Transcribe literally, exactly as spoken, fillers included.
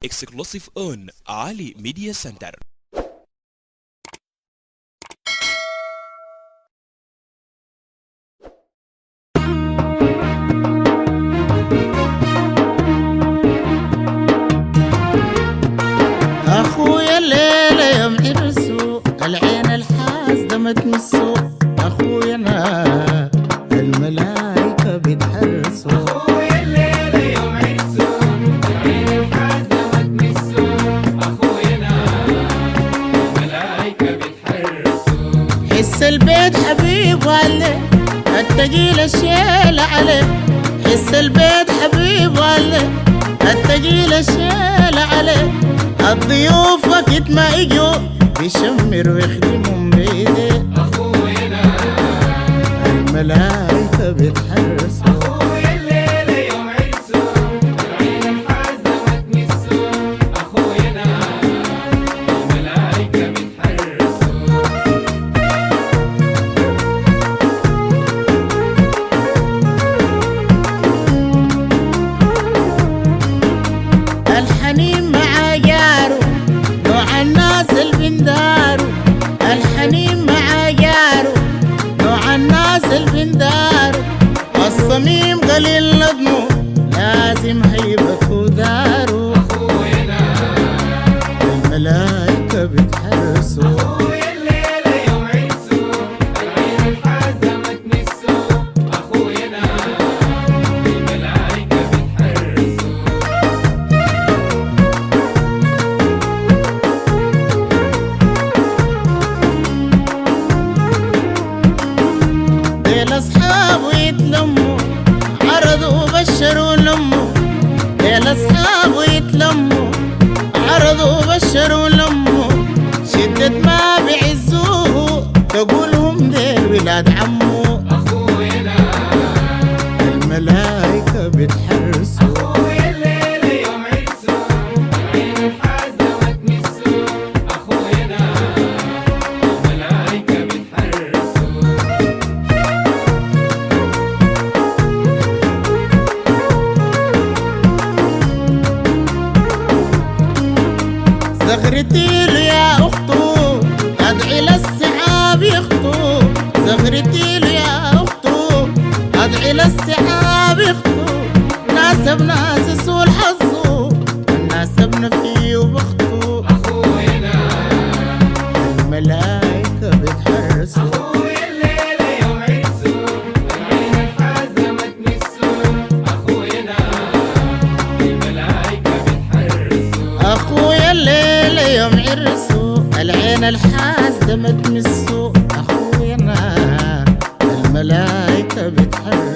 exclusive on Ali Media Center. اخويا الليلة يوم عرسو العين الحاسدة ما تمسو، اخويا انا الملايكة بتحرسو. اخويا الليلة يوم عرسو العين الحاسدة ما تمسو، اخويا انا الملايكة بتحرسو. حس البيت حبيب عليه التقيل الشيل عليه، حس البيت حبيب عليه التقيل الشيل عليه. الضيوف وقت ما يجوا بيشمر ويخدمهم بيديه، اخويا انا الملايكة بتحرسوا. اخويا الليلة يوم عرسو العين الحاسدة ما تمسو، اخويا انا الملايكة بتحرسو. الحنين مع جاره نوع الناس البندارو، الحنين مع جاره نوع الناس البندارو. الصميم قليل نظمه لازم هيبته دارو، اخويا انا الملايكة بتحرسوا. اخويا الليلة يوم عرسو العين الحاسدة ما تمسو، اخويا انا الملايكة بتحرسو. ديل اصحابه يتلموا عرضوا وبشروا لموا، ديل اصحابه يتلموا عرضوا وبشروا لموا. شدة ما بيعزوه تقولهم ديل ولاد عمو، اخويا انا الملايكة بتحرسوا. اخويا الليلة يوم عرسو العين الحاسدة ما تمسو، اخويا انا الملايكة بتحرسو. زغرتي له يا اخته ادعي للسحاب يخطو، زغرتي له يا اخته ادعي للسحاب يخطو. ناسب ناس يسول حظه الناسب فيه وبخطو، اخويا انا الملايكة بتحرسوا. اخويا الليلة يوم عرسو العين الحاسدة ما تمسو، اخويا انا الملايكة بتحرسو. اخويا الليلة يوم عرسوا العين الحاسدة ما تمسوا، اخويا انا الملايكة بتحرسوا.